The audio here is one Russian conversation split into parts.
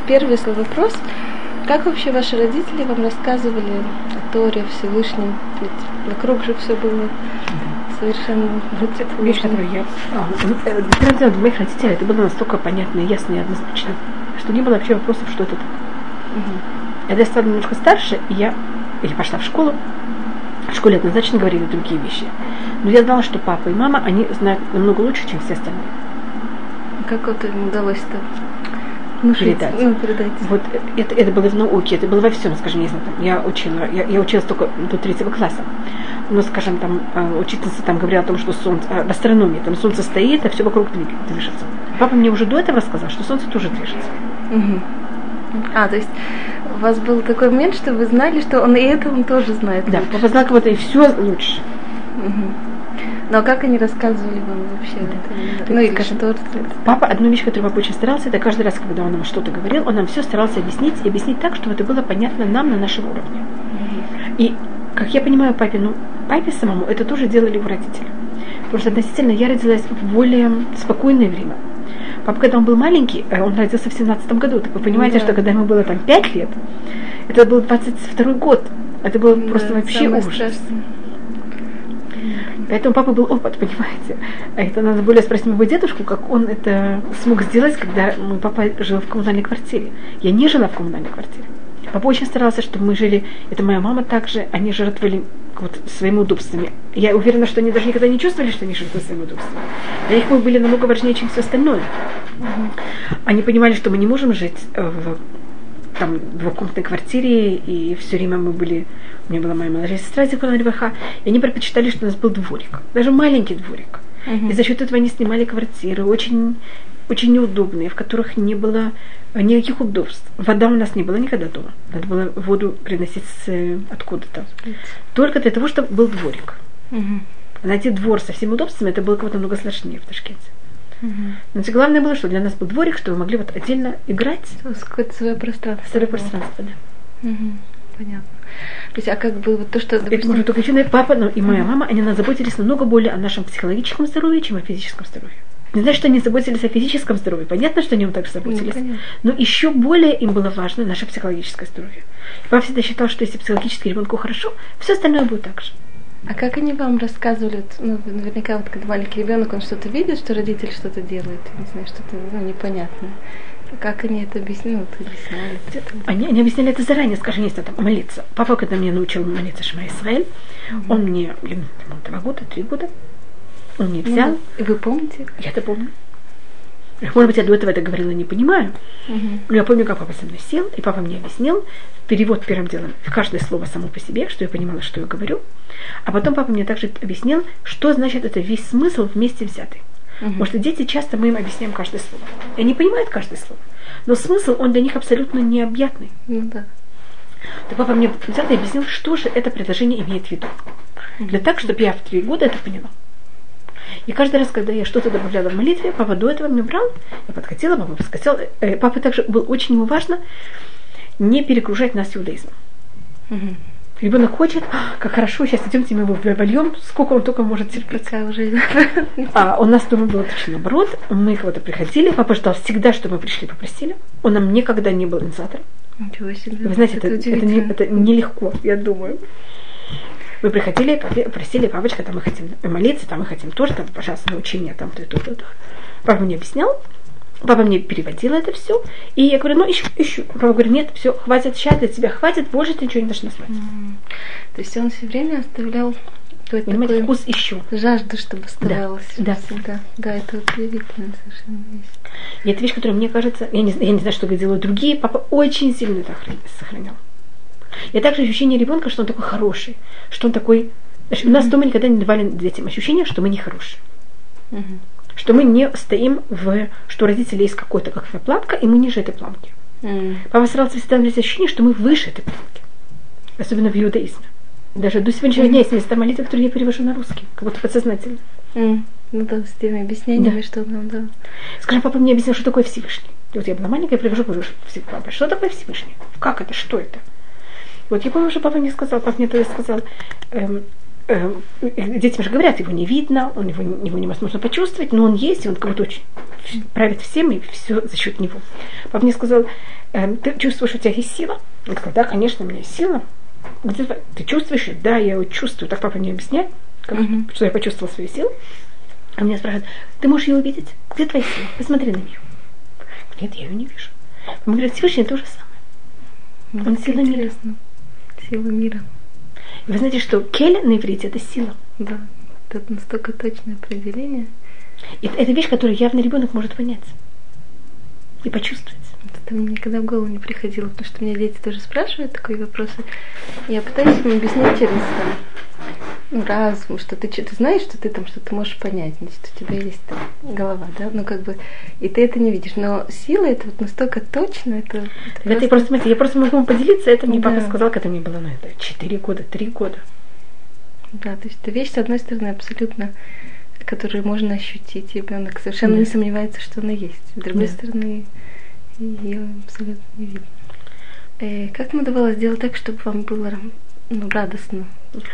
первый свой вопрос. Как вообще ваши родители вам рассказывали о Торе, о Всевышнем? Ведь вокруг же все было совершенно... Вот эта вещь, которую я... Для моих родителей это было настолько понятно, ясно и однозначно, что не было вообще вопросов, что это такое. Когда я стала немножко старше, я пошла в школу. В школе однозначно говорили другие вещи. Но я знала, что папа и мама, они знают намного лучше, чем все остальные. Как вот им удалось-то? Передать. Вот это было в науке, это было во всем, скажем, не знаю, я училась только до 3 класса. Но, скажем, там учительница там говорила о том, что солнце, в астрономии, там солнце стоит, а все вокруг движется. Папа мне уже до этого рассказал, что солнце тоже движется. То есть у вас был такой момент, что вы знали, что он и это он тоже знает. Да, лучше. папа знал кого-то и все лучше. Но как они рассказывали вам вообще? Да. Ну и что? Папа, одну вещь, которую папа очень старался, это каждый раз, когда он нам что-то говорил, он нам все старался объяснить так, чтобы это было понятно нам на нашем уровне. И, как я понимаю, папе самому это тоже делали его родители. Потому что относительно я родилась в более спокойное время. Папа, когда он был маленький, он родился в 17-м году. Так вы понимаете, что когда ему было там 5 лет, это был 22-й год. Это было просто вообще ужас. Поэтому папа был опыт, понимаете. А это надо более спросить моего дедушку, как он это смог сделать, когда мой папа жил в коммунальной квартире. Я не жила в коммунальной квартире. Папа очень старался, чтобы мы жили, это моя мама также, они жертвовали вот своими удобствами. Я уверена, что они даже никогда не чувствовали, что они жертвуют своими удобствами. Для них мы были намного важнее, чем все остальное. Они понимали, что мы не можем жить в двухкомнатной квартире, и все время у меня была моя младшая сестра, Зихрона Левраха, и они предпочитали, что у нас был дворик, даже маленький дворик. И за счет этого они снимали квартиры, очень, очень неудобные, в которых не было никаких удобств. Вода у нас не была никогда дома. Надо было воду приносить откуда-то. Только для того, чтобы был дворик. Найти двор со всеми удобствами, это было как-то много сложнее в Ташкенте. Но главное было, что для нас был дворик, что мы могли вот отдельно играть. Какое-то свое пространство. Свое пространство, да. Понятно. То есть, а как бы вот то, что... Это может только ученый папа, и моя мама, они нас заботились намного более о нашем психологическом здоровье, чем о физическом здоровье. Не значит, что они заботились о физическом здоровье. Понятно, что они им также заботились. Но еще более им было важно наше психологическое здоровье. И папа всегда считал, что если психологически ребенку хорошо, все остальное будет так же. А как они вам рассказывали, наверняка вот когда маленький ребенок, он что-то видит, что родитель что-то делает, не знаю, что-то непонятное. Как они это объясняли? Они объясняли это заранее, скажем, если там молиться. Папа, когда меня научил молиться Шма Исраэль, он мне, 2 года, 3 года, он мне взял. И вы помните? Я это помню. Может быть, я до этого это говорила, не понимаю. Но я помню, как папа со мной сел, и папа мне объяснил, перевод первым делом, каждое слово само по себе, что я понимала, что я говорю. А потом папа мне также объяснил, что значит это весь смысл вместе взятый. Потому что дети часто мы им объясняем каждое слово. И они понимают каждое слово. Но смысл, он для них абсолютно необъятный. Так папа мне взял и объяснил, что же это предложение имеет в виду. Для того, чтобы я в 3 года это поняла. И каждый раз, когда я что-то добавляла в молитве, папа до этого мне брал, я подхватила, папа подскочил. Папа также был очень ему важно не перегружать нас иудаизмом. Ребенок хочет, как хорошо, сейчас идемте мы его вольем, сколько он только может терпеть. А у нас дома было точно наоборот. Мы кого-то приходили, папа ждал всегда, что мы пришли, попросили. Он нам никогда не был инициатором. Ничего себе. Вы знаете, это нелегко, я думаю. Мы приходили, просили, папочка, там мы хотим молиться, там мы хотим тоже, там, пожалуйста, научи меня там, то. Папа мне объяснял, папа мне переводил это все, и я говорю, ищу. Папа говорит, нет, все, хватит, сейчас для тебя хватит, больше ты ничего не должна знать. То есть он все время оставлял какой-то такой вкус ищу. Жажду, чтобы оставалась. Да. Всегда. Да, это удивительно совершенно вещь. И это вещь, которая, мне кажется, я не знаю, что делают другие, папа очень сильно это сохранял. И также ощущение ребенка, что он такой хороший, что он такой... У нас дома никогда не давали детям ощущение, что мы не хорошие. Что мы не стоим что у родителей есть какая-то планка, и мы ниже этой планки. Папа старался всегда дать ощущение, что мы выше этой планки. Особенно в иудаизме. Даже до сегодняшнего дня есть места молитвы, которые я перевожу на русский, как будто подсознательно. С теми объяснениями, что нам дал. Скажем, папа мне объяснил, что такое Всевышний. И вот я была маленькая, я привожу, папа, что такое Всевышний? Как это? Что это? Вот я помню, что папа мне тогда сказал, детям же говорят, его не видно, его невозможно почувствовать, но он есть, и он как будто очень правит всем, и все за счет него. Папа мне сказал, ты чувствуешь, у тебя есть сила? Я сказала, да, конечно, у меня есть сила. Ты чувствуешь? Да, я его чувствую. Так папа мне объясняет, что я почувствовала свою силу. А меня спрашивают, ты можешь ее увидеть? Где твоя сила? Посмотри на нее. Нет, я ее не вижу. Мы говорим, Всевышний то же самое. Он сила мира. Сила мира. И вы знаете, что кель на иврите – это сила. Да, это настолько точное определение. И это вещь, которую явно ребенок может понять и почувствовать. Это мне никогда в голову не приходило, потому что меня дети тоже спрашивают такие вопросы. Я пытаюсь им объяснить через разум, что ты знаешь, что ты там что-то можешь понять, значит, у тебя есть там голова, да, ну как бы, и ты это не видишь. Но сила это вот настолько точно, это я просто могу вам поделиться, это мне папа сказал, когда мне было, 4 года, 3 года. Да, то есть это вещь, с одной стороны, абсолютно, которую можно ощутить, ребенок совершенно не сомневается, что она есть. С другой стороны, ее абсолютно не видно. Как ему удавалось сделать так, чтобы вам было радостно?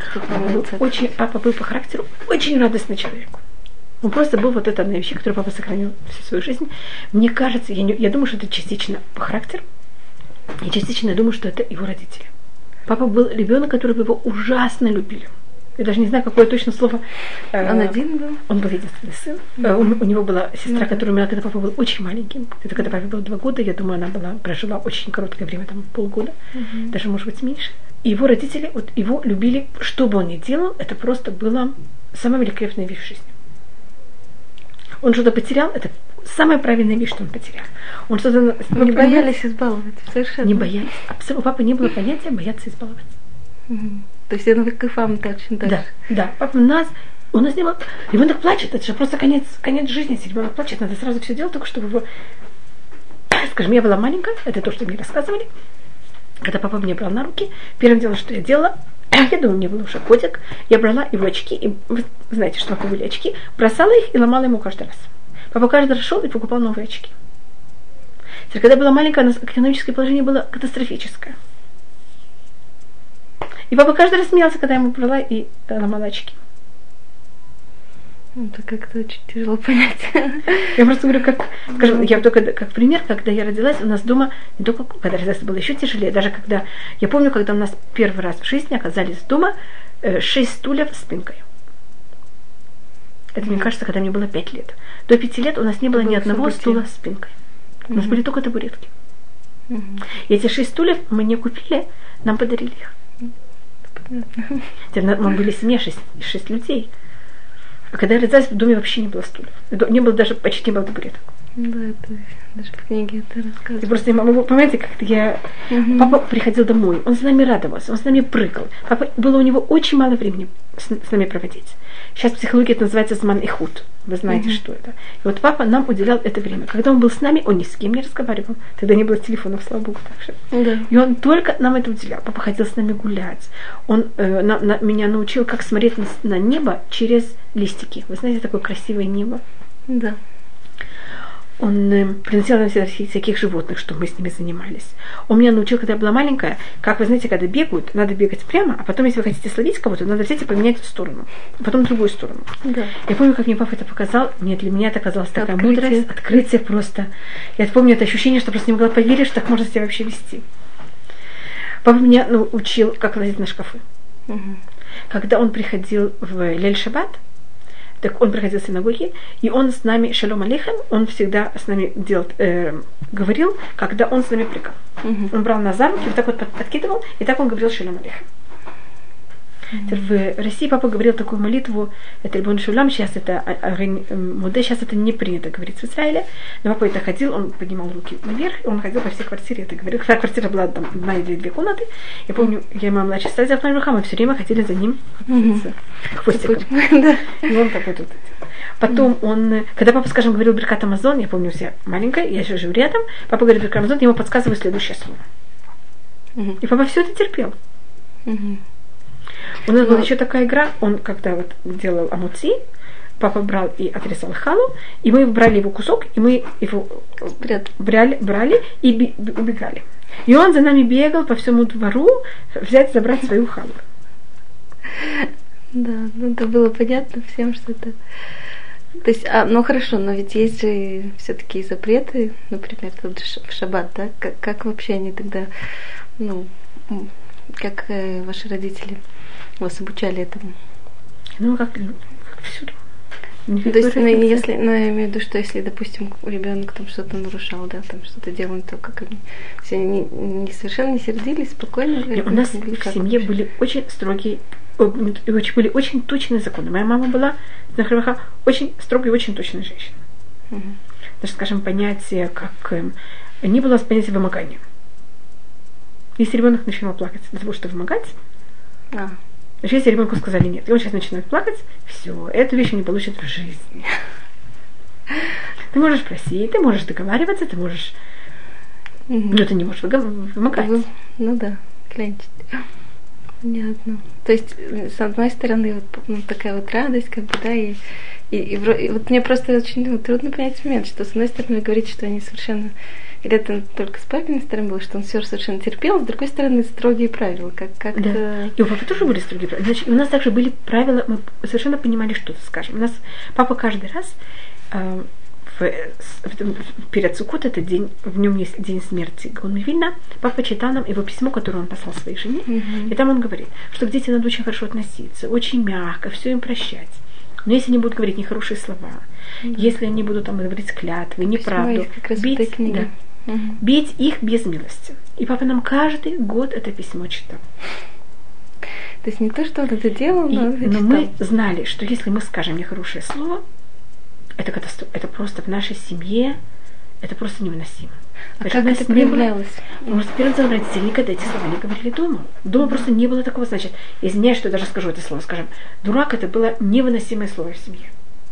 Папа был по характеру очень радостный человек. Он просто был вот эта одна вещь, которую папа сохранил всю свою жизнь. Мне кажется, я думаю, что это частично по характеру, и частично я думаю, что это его родители. Папа был ребенок, которого его ужасно любили. Я даже не знаю, какое точно слово. Он один был? Он был единственный сын. У него была сестра, которая умерла, когда папа был очень маленьким. Это когда папе было 2 года. Я думаю, она прожила очень короткое время, там полгода. Даже, может быть, меньше. И его родители его любили, что бы он ни делал, это просто была самая великолепная вещь в жизни. Он что-то потерял, это самая правильная вещь, что он потерял. Он что-то... Не боялись избаловать, совершенно. Не боялись. Абсолютно. У папы не было понятия бояться избаловать. То есть это как вам точно так же. Да. Папа у нас не было... Ребенок плачет, это же просто конец жизни. Если ребенок плачет, надо сразу все делать, только чтобы его... Скажем, я была маленькая, это то, что мне рассказывали. Когда папа меня брал на руки, первым делом, что я делала, я думаю, мне было уже годик, я брала его очки, и вы знаете, что папа были очки, бросала их и ломала ему каждый раз. Папа каждый раз шел и покупал новые очки. Когда я была маленькая, экономическое положение было катастрофическое. И папа каждый раз смеялся, когда я ему брала и ломала очки. Это как-то очень тяжело понять. Я просто говорю, как пример, когда я родилась, у нас дома, не только когда родилась, было еще тяжелее, даже когда, я помню, когда у нас первый раз в жизни оказались дома 6 стульев с спинкой. Это, мне кажется, когда мне было 5 лет. До 5 лет у нас не было ни одного стула с спинкой. У нас были только табуретки. И эти 6 стульев мы не купили, нам подарили их. Мы были в семье 6 людей. А когда я родилась, в доме вообще не было стульев. Почти не было табуреток. Да, это даже в книге это рассказывают. И просто я могу, понимаете, как папа приходил домой, он с нами радовался, он с нами прыгал. Было у него очень мало времени с нами проводить. Сейчас в психологии это называется зман и худ. Вы знаете, что это. И вот папа нам уделял это время. Когда он был с нами, он ни с кем не разговаривал. Тогда не было телефонов, слава богу, так же. Да. И он только нам это уделял. Папа ходил с нами гулять. Он меня научил, как смотреть на небо через листики. Вы знаете, такое красивое небо? Да. Он приносил нам всяких животных, чтобы мы с ними занимались. Он меня научил, когда я была маленькая, как вы знаете, когда бегают, надо бегать прямо, а потом, если вы хотите словить кого-то, надо взять и поменять в сторону, а потом в другую сторону. Да. Я помню, как мне папа это показал, для меня это оказалось такая мудрость, открытие просто. Я помню это ощущение, что просто не могла поверить, что так можно себя вообще вести. Папа меня научил, как лазить на шкафы. Когда он приходил в Лель-Шаббат, так он приходил в синагоги, и он с нами, шалом алейхем, он всегда с нами говорил, когда он с нами прыгал. Он брал нас за руки, вот так вот подкидывал, и так он говорил шалом алейхем. В России папа говорил такую молитву, это Рибон Шулам, сейчас это Муде, сейчас это не принято говорить в Израиле, но папа это ходил, он поднимал руки наверх, и он ходил по всей квартире, это говорил. Вся квартира была там 1 или 2 комнаты, я помню, я и моя младшая сестра взяла наверху, мы все время ходили за ним хвостиком. И он так вот. Потом он, когда папа, скажем, говорил Беркат Амазон, я помню, я маленькая, я еще живу рядом, папа говорит Беркат Амазон, я ему подсказываю следующее слово. И папа все это терпел. У нас была еще такая игра, он когда вот делал амуци, папа брал и отрезал халу, и мы брали его кусок, и мы его брали и убегали. И он за нами бегал по всему двору, забрать свою халу. Да, ну это было понятно всем, что это... То есть, ну хорошо, но ведь есть же все-таки запреты, например, тот же в шаббат, да? Как вообще они тогда, ну, как ваши родители вас обучали этому? Ну, как всюду. То есть, если, ну, я имею в виду, что если, допустим, ребенок там что-то нарушал, да, там что-то делал, то как они все не совершенно не сердились, спокойно. У нас в семье были очень строгие, были очень точные законы. Моя мама была, очень строгая и очень точная женщина. Даже, скажем, понятие, как не было понятия вымогания. Если ребенок начинал плакать для того, чтобы вымогать, значит, если ребенку сказали нет, и он сейчас начинает плакать, все, эту вещь он не получит в жизни. Ты можешь просить, ты можешь договариваться, ты можешь... Но ты не можешь вымогать. Ну да, клянчить. Понятно. То есть, с одной стороны, вот такая вот радость, как бы, да, и вот мне просто очень трудно понять момент, что с одной стороны вы говорите, что они совершенно... Или это только с папиной стороны было, что он все совершенно терпел, с другой стороны, строгие правила. Да. И у папы тоже были строгие правила. Значит, у нас также были правила, мы совершенно понимали, что скажем. У нас папа каждый раз перед Суккот, это день, в нем есть день смерти Гаон Мивильна, папа читал нам его письмо, которое он послал своей жене, и там он говорит, что к детям надо очень хорошо относиться, очень мягко, все им прощать. Но если они будут говорить нехорошие слова, если они будут там говорить клятвы, неправду, бить их без милости. И папа нам каждый год это письмо читал. То есть не то, что он это делал, но мы знали, что если мы скажем нехорошее слово, это катастрофа. Это просто в нашей семье, это просто невыносимо. А как это проявлялось? Потому что первым делом родители никогда эти слова не говорили дома. Дома просто не было такого, значит, извиняюсь, что я даже скажу это слово, скажем, дурак, это было невыносимое слово в семье.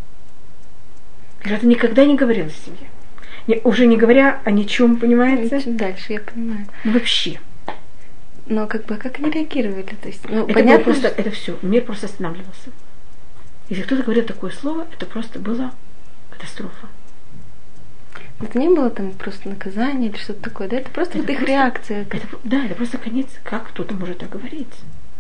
Это никогда не говорилось в семье. Уже не говоря о ничем, понимаете? Дальше, я понимаю. Ну, вообще. Но как они реагировали? То есть, это понятно, было просто, это все, мир просто останавливался. Если кто-то говорил такое слово, это просто было катастрофа. Это не было там просто наказание или что-то такое, да? Это просто это вот их реакция. Это просто конец. Как кто-то может так говорить?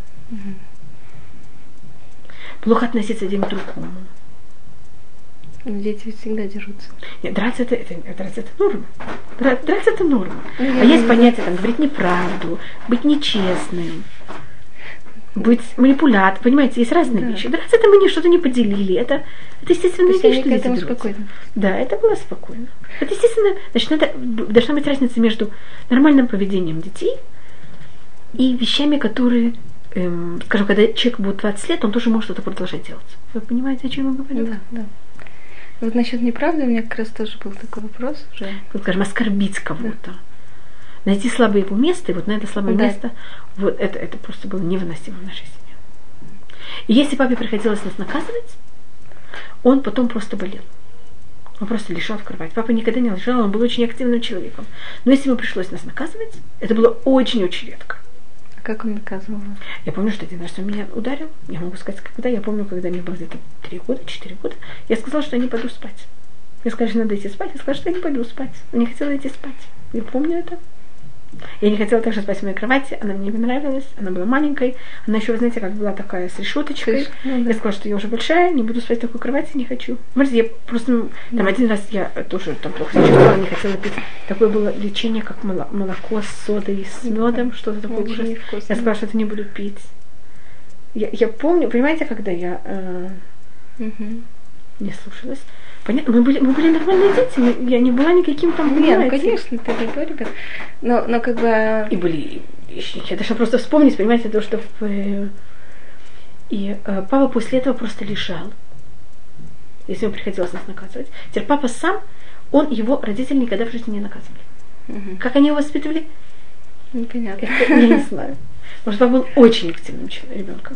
Плохо относиться один к другому. Но дети ведь всегда дерутся. Нет, драться это норма. Драться это норма. А есть понятие, там, говорить неправду, быть нечестным, быть манипулятором. Понимаете, есть разные вещи. Драться это мы что-то не поделили. Это естественная вещь, что дети дерутся. Спокойно. Да, это было спокойно. Это естественно. Значит, должна быть разница между нормальным поведением детей и вещами, которые, скажем, когда человек будет 20 лет, он тоже может это продолжать делать. Вы понимаете, о чем я говорю? Да. Вот насчет неправды у меня как раз тоже был такой вопрос уже. Вот, скажем, оскорбить кого-то. Найти слабое его место, и вот на это слабое место, вот это просто было невыносимо в нашей семье. И если папе приходилось нас наказывать, он потом просто болел. Он просто лежал в кровати. Папа никогда не лежал, он был очень активным человеком. Но если ему пришлось нас наказывать, это было очень-очень редко. А как он наказывал? Я помню, что один раз он меня ударил. Я могу сказать, когда. Я помню, когда мне было где-то 3 года, 4 года. Я сказала, что я не пойду спать. Я сказала, что надо идти спать. Я сказала, что я не пойду спать. Я не хотела идти спать. Я помню это. Я не хотела также спать в моей кровати, она мне не нравилась, она была маленькой, она еще, вы знаете, как была такая с решеточкой. Я сказала, что я уже большая, не буду спать в такой кровати, не хочу. Может, я просто, там один раз я тоже там плохо себя чувствовала, не хотела пить. Такое было лечение, как молоко с содой, с медом, что-то такое ужасное. Я сказала, что это не буду пить. Я помню, понимаете, когда я не слушалась. Понятно, мы были нормальные дети, я не была никаким там... Нет, ну, конечно, ты такой ребенок. Но как бы... И были... Я должна просто вспомнить, понимаете, то, что... И папа после этого просто лежал, если ему приходилось нас наказывать. Теперь папа сам, его родители никогда в жизни не наказывали. Как они его воспитывали? Непонятно. Я не знаю. Может, папа был очень активным ребенком.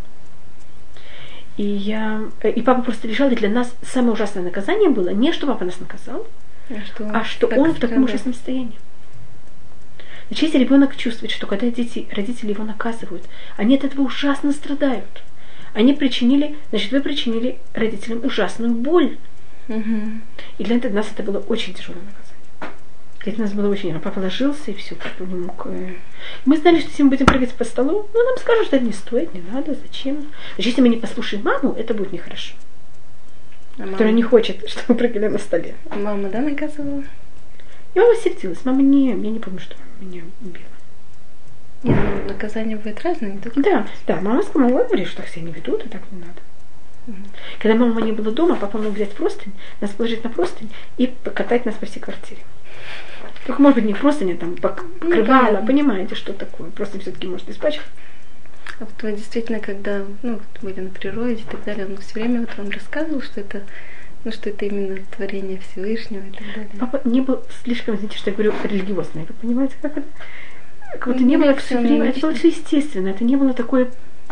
И папа просто лежал, и для нас самое ужасное наказание было не что папа нас наказал, а что он в таком ужасном состоянии. Значит, если ребенок чувствует, что когда родители его наказывают, они от этого ужасно страдают. Вы причинили родителям ужасную боль. И для нас это было очень тяжелое наказание. Это у нас было очень... Папа ложился, и все, папа не мог... Мы знали, что если мы будем прыгать по столу, ну, нам скажут, что это не стоит, не надо, зачем. Значит, если мы не послушаем маму, это будет нехорошо. Которая не хочет, чтобы мы прыгали на столе. А мама, да, наказывала? И мама сердилась. Мама не... Я не помню, что мама меня убила. Нет, ну, наказания бывают разные, не только... Да, мама сказала, говорит, что так себя не ведут, и так не надо. Когда мама не была дома, папа мог взять простынь, нас положить на простынь и покатать нас по всей квартире. Только, может быть, не простынь, а там покрывало, понимаете, что такое. Простынь все-таки может испачкать. А вот вы действительно, когда, были на природе и так далее, он все время вот вам рассказывал, что это, что это именно творение Всевышнего и так далее. Папа не был слишком, знаете, что я говорю, религиозный. Вы понимаете, как это? Как будто не было все время, это было все естественно, это не было такое...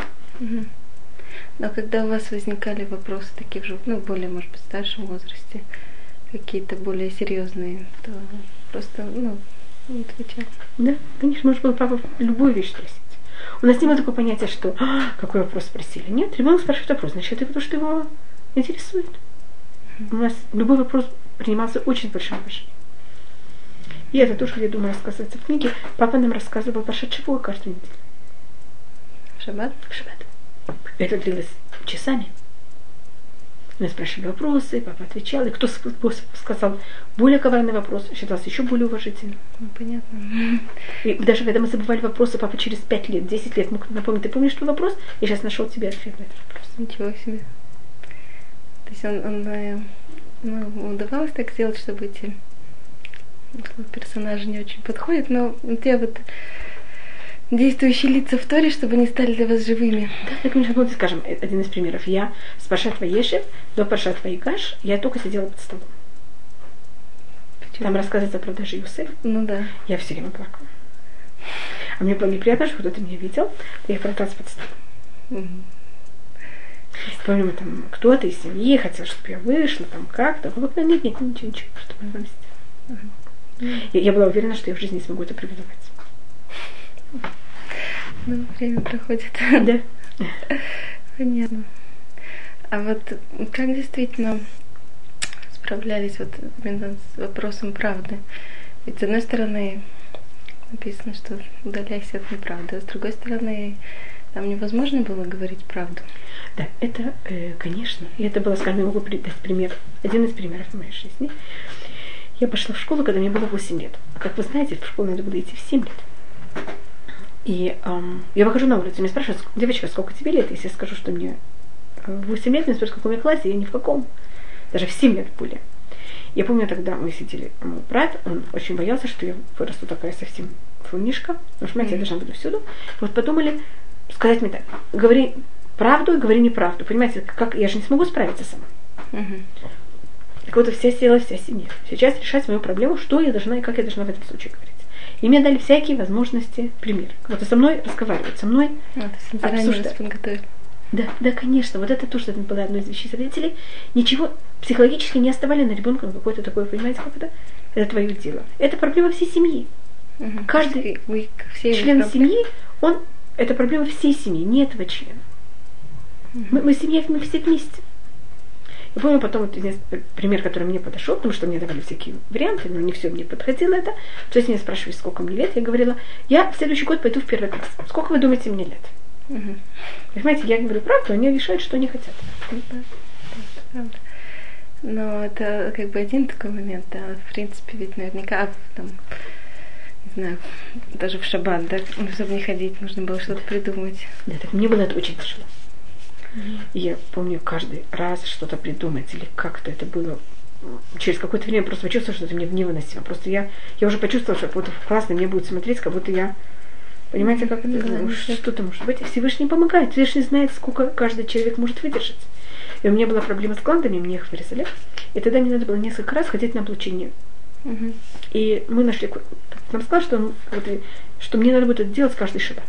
Но когда у вас возникали вопросы такие уже, более, может быть, в старшем возрасте, какие-то более серьезные, то просто, отвечал. Да, конечно, может было папа любую вещь спросить. У нас не было такого понятия, что какой вопрос спросили. Нет, ребенок спрашивает вопрос, значит, это потому, что его интересует. У нас любой вопрос принимался очень большим уважением. И это тоже, я думаю, рассказывается в книге. Папа нам рассказывал про Шавуа каждую неделю. Шаббат? Шаббат. Это длилось часами. Мы спрашивали вопросы, папа отвечал, и кто сказал более коварный вопрос, считался еще более уважительным. Понятно. И даже когда мы забывали вопросы, папа через 5 лет, 10 лет мог напомнить, ты помнишь твой вопрос? Я сейчас нашел тебе ответ на этот вопрос. Ничего себе. То есть он удавалось так сделать, чтобы эти персонажи не очень подходят, но те вот действующие лица в Торе, чтобы они стали для вас живыми. Да, так, конечно, скажем, один из примеров. Я с Паршат Ваешев до Паршат Ваигаш, я только сидела под столом. Почему? Там рассказывается про даже Юсеф. Ну да. Я все время плакала. А мне было неприятно, что кто-то меня видел, я пряталась под столом. Помню, там кто-то из семьи хотел, чтобы я вышла, там как-то. Нет, ничего, чтобы не вместе. Я была уверена, что я в жизни не смогу это преодолевать. Время проходит. Да. Понятно. А вот как действительно справлялись вот именно с вопросом правды? Ведь с одной стороны написано, что удаляйся от неправды, а с другой стороны там невозможно было говорить правду. Да, это, конечно. И это было, скажем, я могу дать пример, один из примеров в моей жизни. Я пошла в школу, когда мне было 8 лет. А как вы знаете, в школу надо было идти в 7 лет. И я выхожу на улицу, меня спрашивают, девочка, сколько тебе лет? Если я скажу, что мне 8 лет, меня спрашивают, в каком я классе, я ни в каком. Даже в 7 лет более. Я помню, тогда мы сидели, мой брат, он очень боялся, что я вырасту такая совсем фунишка, потому что, понимаете, я должна буду всюду. Вот подумали, сказать мне так, говори правду и говори неправду. Понимаете, как я же не смогу справиться сама. Так вот, вся села, вся семья. Сейчас решать мою проблему, что я должна и как я должна в этом случае говорить. И мне дали всякие возможности, пример. Вот со мной разговаривают, со мной обсуждают. Да, конечно. Вот это тоже было одной из вещей родителей. Ничего психологически не оставали на ребенка на какое-то такое, понимаете, как это? Это твое дело. Это проблема всей семьи. Каждый член семьи, это проблема всей семьи, не этого члена. Мы семья, мы все вместе. Я помню потом вот пример, который мне подошел, потому что мне давали всякие варианты, но не все мне подходило это. То есть меня спрашивали, сколько мне лет, я говорила, я в следующий год пойду в 1 класс. Сколько вы думаете мне лет? Понимаете, я говорю правду, они решают, что они хотят. Правда. Но это как бы один такой момент, да, в принципе, ведь наверняка там, не знаю, даже в шаббат, да, чтобы не ходить, нужно было что-то придумать. Да, так мне было это очень тяжело. И я помню каждый раз что-то придумать, или как-то это было. Через какое-то время просто почувствовала, что это мне невыносимо. Просто я уже почувствовала, что вот в класс на меня будут смотреть, как будто я... Понимаете, как это? Что-то может быть. Всевышний помогает. Всевышний знает, сколько каждый человек может выдержать. И у меня была проблема с гландами, мне их вырезали. И тогда мне надо было несколько раз ходить на облучение. И мы нашли... Нам сказали, что мне надо будет это делать каждый шаббат.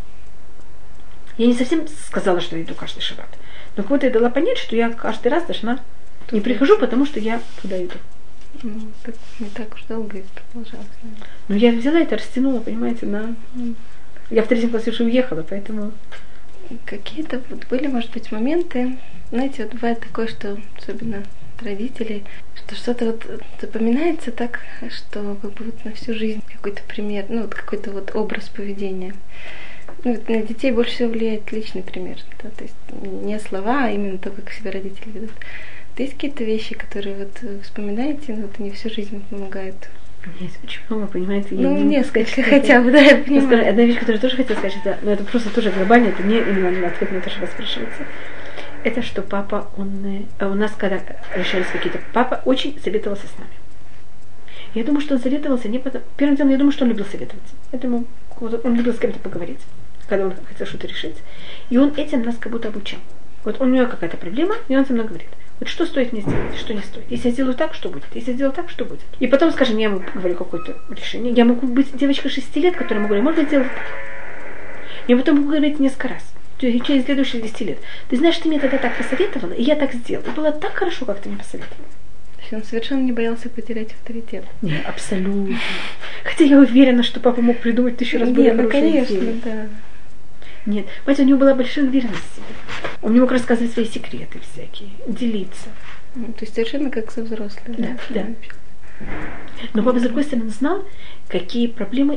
Я не совсем сказала, что я иду каждый шаббат. Но кого-то я дала понять, что я каждый раз должна... Не прихожу, потому что я туда иду. Так, не так уж долго и продолжалось. Но я взяла это, растянула, понимаете, на... Я в 3 классе уже уехала, поэтому... Какие-то вот были, может быть, моменты... Знаете, вот бывает такое, что особенно от родителей, что что-то вот запоминается так, что как бы вот на всю жизнь какой-то пример, ну вот какой-то вот образ поведения. Ну, вот на детей больше всего влияет личный пример, да, то есть не слова, а именно то, как себя родители ведут. То есть какие-то вещи, которые вот вы вспоминаете, но вот они всю жизнь помогают. Есть очень много, понимаете? Ну, несколько хотя бы, да, я понимаю. Одна вещь, которую я тоже хотела сказать, это, но это просто тоже глобально, это не именно ответ на то, что вас спрашивается. Это что папа, у нас, когда решались какие-то, папа очень советовался с нами. Я думаю, что он советовался не потому... Первым делом, я думаю, что он любил советоваться. Поэтому он любил с кем-то поговорить, когда он хотел что-то решить. И он этим нас как будто обучал. Вот у него какая-то проблема, и он со мной говорит. Вот что стоит мне сделать, что не стоит. Если я сделаю так, что будет? Если я сделаю так, что будет? И потом, скажем, я ему говорю какое-то решение. Я могу быть девочкой 6 лет, которая ему говорит, можно сделать так. Я потом могу говорить несколько раз. Через следующие 10 лет. Ты знаешь, ты мне тогда так посоветовала, и я так сделала. И было так хорошо, как ты мне посоветовала. То есть он совершенно не боялся потерять авторитет. Нет, абсолютно. Хотя я уверена, что папа мог придумать 1000 раз более хорошие конечно, идеи. Да. Нет, понимаете, у него была большая уверенность в себе. Он мне мог рассказывать свои секреты всякие, делиться. То есть совершенно как со взрослым. Да. Но папа, с другой стороны, знал, какие проблемы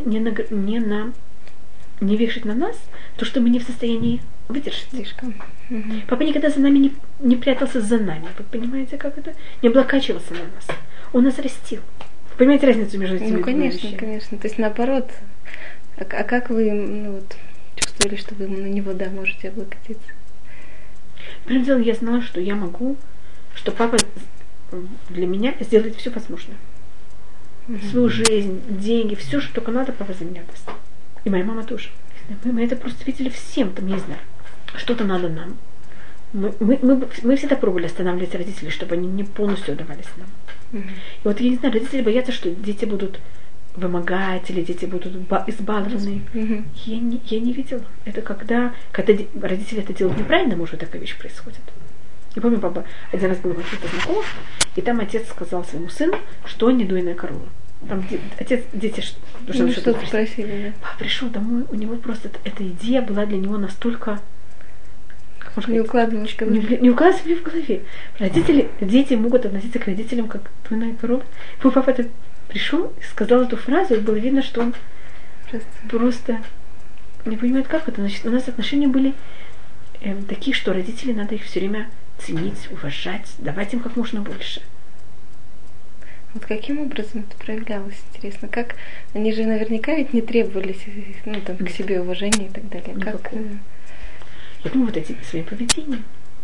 не вешать на нас, то, что мы не в состоянии выдержать. Слишком. Папа никогда за нами не прятался за нами. Вы понимаете, как это? Не облокачивался на нас. Он нас растил. Вы понимаете разницу между этими двумя вещами? Ну, конечно. То есть, наоборот, а как вы чувствовали, что вы на него, да, можете облокотиться? Первым делом я знала, что я могу, что папа для меня сделает все возможное. Свою жизнь, деньги, все, что только надо, папа за меня даст. И моя мама тоже. Мы это просто видели всем, там, не знаю. Что-то надо нам. Мы всегда пробовали останавливать родителей, чтобы они не полностью отдавались нам. И вот я не знаю, родители боятся, что дети будут вымогать, или дети будут избалованы. Я не видела. Это когда родители это делают неправильно, может, такая вещь происходит. Я помню, папа один раз был в каких-то знакомых, и там отец сказал своему сыну, что он не дойная корова. Там дети что-то спросили. Папа пришел домой, у него просто эта идея была для него настолько... Не укладывалась в голове. Не укладывалась мне в голове. Дети могут относиться к родителям как дойная корова. Мой папа это пришел и сказал эту фразу, и было видно, что он просто не понимает, как это. Значит, у нас отношения были такие, что родители надо их все время ценить, уважать, давать им как можно больше. Вот каким образом это проявлялось, интересно? Как они же наверняка ведь не требовали к себе уважения и так далее. Как? Я думаю, вот этим своим поведением.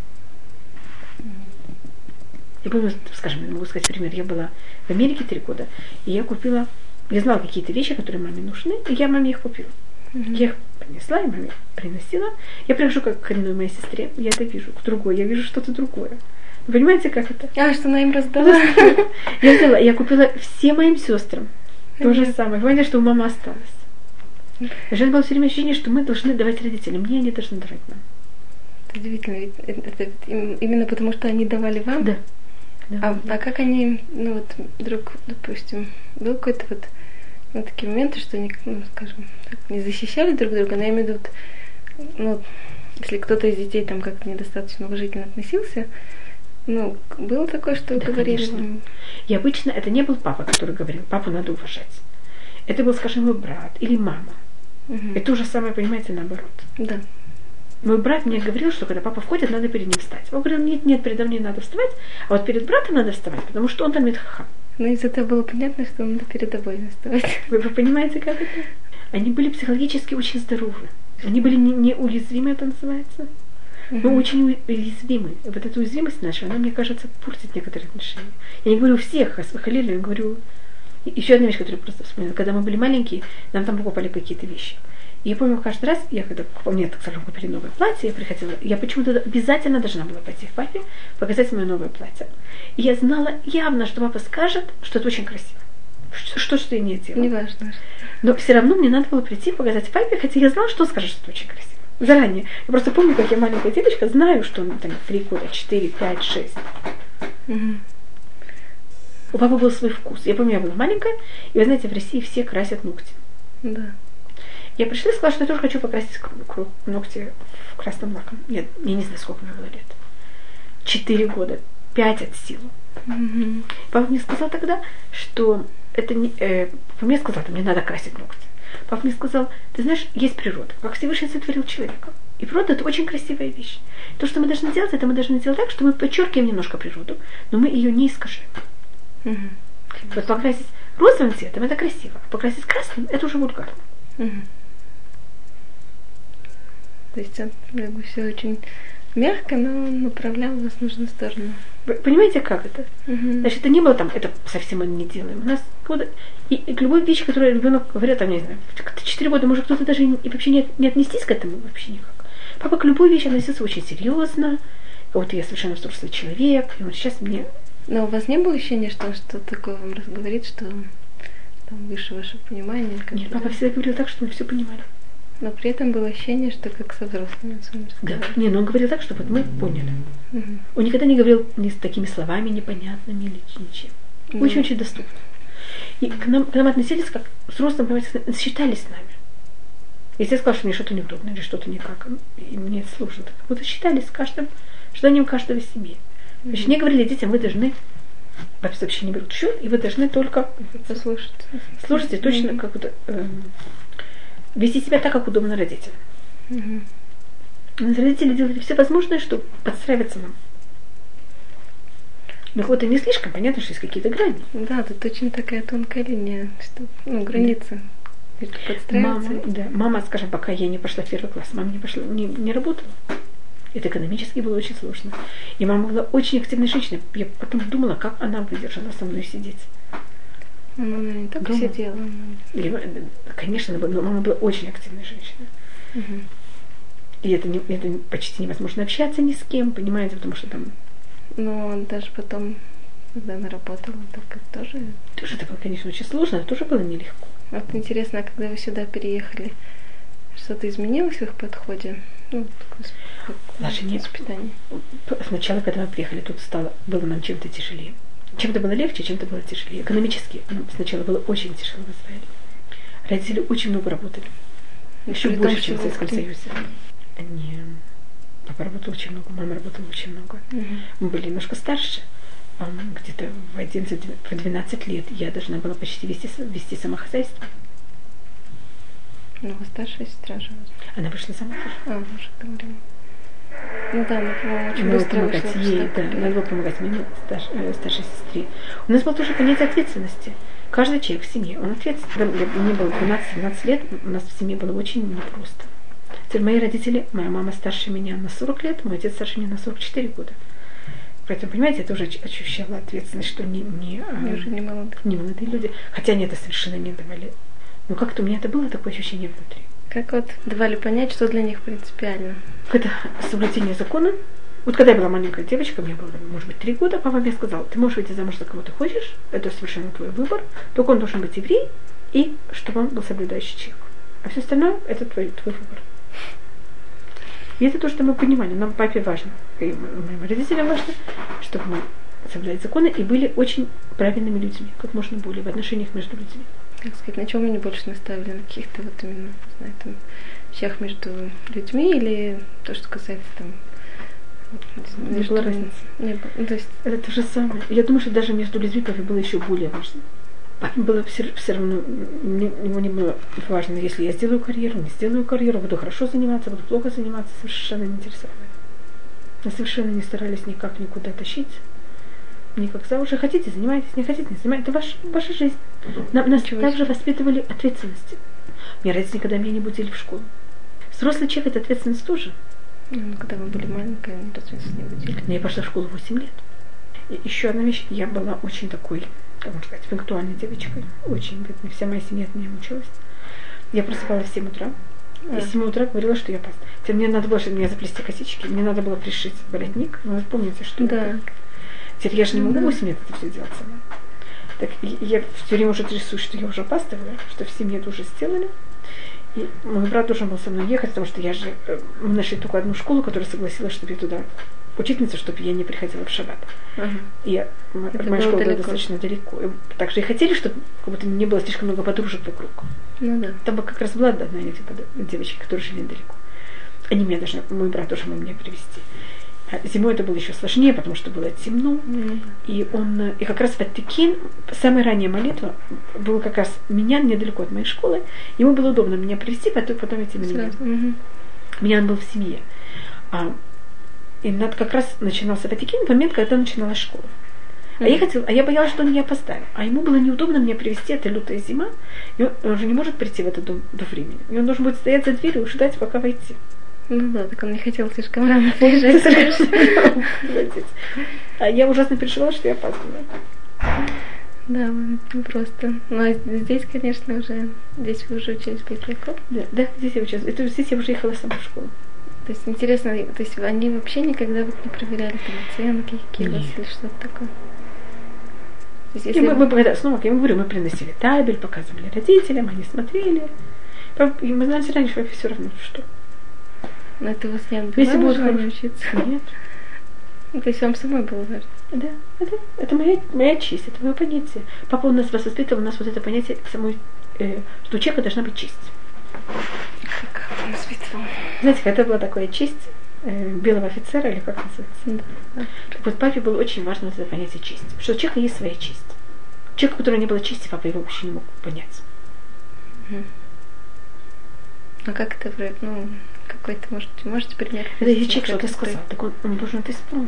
Я помню, скажем, я могу сказать пример. Я была в Америке 3 года, и я знала какие-то вещи, которые маме нужны, и я маме их купила. Я их принесла, и маме приносила. Я прихожу к коренной моей сестре, я это вижу. К другой, я вижу что-то другое. Вы понимаете, как это? Что она им раздала? Я купила всем моим сестрам то же самое. Вы понимаете, что у мамы осталось. Даже было все время ощущение, что мы должны давать родителям, мне они должны давать нам. Это удивительно, ведь это именно потому, что они давали вам? Да. А как они, вдруг, допустим, был какой-то такие моменты, что они, скажем, не защищали друг друга, но имею в виду, если кто-то из детей там как-то недостаточно уважительно относился, было такое, что говорили вам. И обычно это не был папа, который говорил, папу надо уважать. Это был, скажем, мой брат или мама. И то же самое, понимаете, наоборот. Да. Мой брат мне говорил, что когда папа входит, надо перед ним встать. Он говорил, нет, передо мной не надо вставать, а вот перед братом надо вставать, потому что он там Хахам. Из этого было понятно, что надо перед тобой вставать. Вы понимаете, как это? Они были психологически очень здоровы. Они были неуязвимы, это называется. Но очень уязвимы. Вот эта уязвимость наша, она, мне кажется, портит некоторые отношения. Я не говорю всех, я говорю... Еще одна вещь, которую я просто вспомнила. Когда мы были маленькие, нам там покупали какие-то вещи. И я помню, каждый раз, мне, так скажем, купили новое платье, я приходила, я почему-то обязательно должна была пойти к папе, показать мое новое платье. И я знала явно, что папа скажет, что это очень красиво. Что я не делала. Неважно. Но все равно мне надо было прийти, показать папе, хотя я знала, что он скажет, что это очень красиво. Заранее. Я просто помню, как я маленькая девочка, знаю, что он там 3 года, 4, 5, 6. У папы был свой вкус. Я помню, я была маленькая, и вы знаете, в России все красят ногти. Да. Я пришла и сказала, что я тоже хочу покрасить ногти в красном лаком. Я не знаю, сколько мне было лет. 4 года. 5 от силы. Папа мне сказал тогда, что это не... Папа мне сказал, мне надо красить ногти. Папа мне сказал, ты знаешь, есть природа, как Всевышний сотворил человека. И природа – это очень красивая вещь. То, что мы должны делать, это мы должны делать так, что мы подчеркиваем немножко природу, но мы ее не искажаем. Вот покрасить розовым цветом – это красиво, а покрасить красным – это уже вульгарно. То есть он как бы все очень мягко, но направлял вас в нужную сторону. Вы понимаете, как это? Значит, это не было там, это совсем мы не делаем. У нас и к любой вещи, которую ребенок говорит, там, не знаю, 4 года, может кто-то даже и вообще не отнестись к этому вообще никак. Папа к любой вещи относился очень серьезно. Вот я совершенно взрослый человек, и он сейчас мне... Но у вас не было ощущения, что он что-то такое вам говорит, что там выше вашего понимания? Нет, папа всегда говорил так, что мы все понимали. Но при этом было ощущение, что как со взрослыми с вами разговаривали. Да, но он говорил так, что вот мы поняли. Он никогда не говорил ни с такими словами непонятными или ничем. Очень-очень доступно. И к нам относились как взрослым, понимаете, считались с нами. Если я сказала, что мне что-то неудобно или что-то никак, и мне это сложно, так вот считались с каждым желанием каждого в семье. Значит, мне говорили детям, вы должны, вообще не берут счет, и вы должны только послушать. Слушайте, точно как вот, вести себя так, как удобно родителям. Родители делали все возможное, чтобы подстраиваться нам. Но вот это не слишком, понятно, что есть какие-то грани. Да, тут очень такая тонкая линия, что, граница. Мама, скажем, пока я не пошла в 1 класс, мама не работала. Это экономически было очень сложно. И мама была очень активной женщиной. Я потом думала, как она выдержала со мной сидеть. Она не только сидела. Конечно, но мама была очень активной женщиной. И это почти невозможно общаться ни с кем, понимаете, потому что там... Но даже потом, когда она работала, так тоже... Тоже это было, конечно, очень сложно, но тоже было нелегко. Вот интересно, а когда вы сюда переехали, что-то изменилось в их подходе? Даже нет. Сначала, когда мы приехали, тут было нам чем-то тяжелее. Чем-то было легче, чем-то было тяжелее. Экономически сначала было очень тяжело в Израиле. Родители очень много работали. Еще больше, чем в Советском Союзе. Папа работал очень много, мама работала очень много. Мы были немножко старше. Где-то в 12 лет я должна была почти вести самохозяйство. Ну, у вас старшая сестра живет? Она вышла замуж. Уже говорила. Ну да, она очень быстро вышла. Ей, да, надо было помогать моей старшей сестре. У нас было тоже понятие ответственности. Каждый человек в семье, он ответственен. Мне было 12-17 лет, у нас в семье было очень непросто. Теперь мои родители, моя мама старше меня на 40 лет, мой отец старше меня на 44 года. Поэтому, понимаете, я тоже ощущала ответственность, что не молодые люди. Хотя они это совершенно не давали. Но как-то у меня это было такое ощущение внутри. Как вот давали понять, что для них принципиально? Это соблюдение закона. Вот когда я была маленькая девочка, мне было, может быть, 3 года, папа мне сказал, ты можешь выйти замуж за кого ты хочешь, это совершенно твой выбор, только он должен быть еврей, и чтобы он был соблюдающий человек. А все остальное это твой выбор. И это то, что мы понимали. Нам папе важно, и моим родителям важно, чтобы мы соблюдали законы и были очень правильными людьми, как можно более в отношениях между людьми. Как сказать, на чем они больше наставили? На каких-то вот именно, не знаю, там, вещах между людьми или то, что касается там... Не было разницы. Не было. Ну, то есть... Это то же самое. Я думаю, что даже между людьми папе было еще более важно. Папе было все равно, ему не было важно, если я сделаю карьеру, не сделаю карьеру, буду хорошо заниматься, буду плохо заниматься, совершенно не интересовало. Мы совершенно не старались никак никуда тащить. Никак за уже хотите, занимайтесь, не хотите, не занимайтесь. Это ваша жизнь. Нас также воспитывали ответственности. Мне родители никогда меня не будили в школу. Взрослый человек – это ответственность тоже. Ну, когда вы были маленькая, ответственность не будили. Я пошла в школу в 8 лет. И еще одна вещь, я была очень такой, как можно сказать, пунктуальной девочкой. Очень, вся моя семья от меня училась. Я просыпалась в 7 утра. И с 7 утра говорила, что я опаздываю. Мне надо было, чтобы мне заплести косички, мне надо было пришить воротник. Вы помните, что это? Теперь я же не могу 8 лет это все делать сама. Так я все время уже трясусь, что я уже опаздываю, что в семье это уже сделали. И мой брат должен был со мной ехать, потому что мы нашли только одну школу, которая согласилась, чтобы я туда учительница, чтобы я не приходила в шаббат. И моя школа была достаточно далеко. И также и хотели, чтобы как будто не было слишком много подружек вокруг. Там как раз была одна девочка, которые жили далеко. Они меня должны, мой брат должен был меня привезти. Зимой это было еще сложнее, потому что было темно. И как раз Ватикин, самая ранняя молитва, была как раз Миньян недалеко от моей школы. Ему было удобно меня привезти, потом идти на Миньян. Миньян был в семье. И как раз начинался Ватикин в момент, когда начиналась школа. А я боялась, что он меня поставит. А ему было неудобно меня привезти, это лютая зима, и он уже не может прийти в этот дом до времени. И он должен будет стоять за дверью и ждать, пока войти. Ну да, так он не хотел слишком рано приезжать. А я ужасно переживала, что я опаздываю. Да, просто. Ну а здесь, конечно, здесь вы уже учились по языку? Да, здесь я училась. Здесь я уже ехала сама в школу. То есть интересно, то есть они вообще никогда не проверяли там оценки, какие у вас или что-то такое? Если снова, я говорю, мы приносили табель, показывали родителям, они смотрели. И мы знали заранее, что все равно что. Но это у вас не было желания учиться? Нет. То есть вам самой было важно? Да, это моя честь, это мое понятие. Папа у нас вас воспитывал, у нас вот это понятие самой, что у человека должна быть честь. Как он воспитывал? Знаете, это была такая честь белого офицера, или как называется? Да. Так вот, папе было очень важно это понятие честь. Что у человека есть своя честь. Человек, у которого не было чести, папа его вообще не мог понять. А как это, какой-то, можете пример? Это если человек что-то сказал, так он должен это исполнить.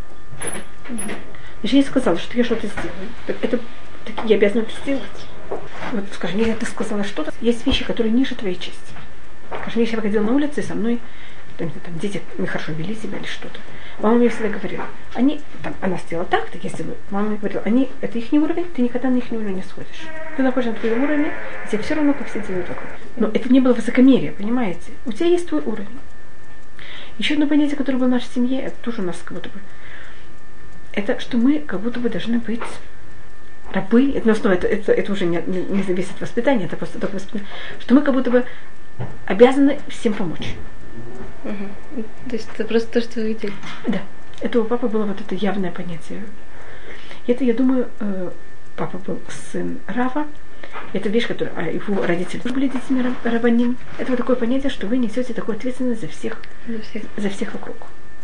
Если я сказала, что я что-то сделаю, так я обязана это сделать. Вот, скажем, если ты сказала что-то, есть вещи, которые ниже твоей чести. Скажем, если я выходила на улицу, и со мной там дети нехорошо вели себя или что-то. Мама мне всегда говорила, она сделала так я сделаю. Мама мне говорила, это их не уровень, ты никогда на их уровень не сходишь. Ты находишься на твоем уровне, и тебе все равно, как все делают вокруг. Но это не было высокомерие, понимаете? У тебя есть твой уровень. Еще одно понятие, которое было в нашей семье, это тоже у нас как будто бы, это что мы как будто бы должны быть рабы, это уже не зависит от воспитания, это просто только воспитание, что мы как будто бы обязаны всем помочь. То есть это просто то, что вы видели? Да. Это у папы было вот это явное понятие. Это, я думаю, папа был сын Рава. Это вещь, которая его родители тоже были детьми рабаним. Это вот такое понятие, что вы несете такую ответственность за всех вокруг.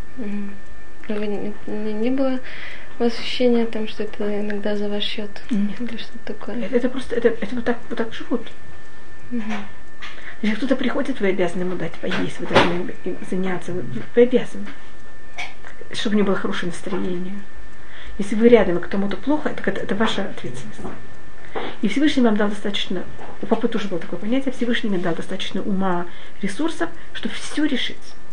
Не было ощущения там, что это иногда за ваш счет? Нет. Или что-то такое? Это просто, это вот так живут. Если кто-то приходит, вы обязаны ему дать поесть, вы должны им заняться, вы обязаны, чтобы у него было хорошее настроение. Если вы рядом, и кому-то плохо, это ваша ответственность. И Всевышний вам дал достаточно, у папы тоже было такое понятие, Всевышний мне дал достаточно ума, ресурсов, чтобы все решить.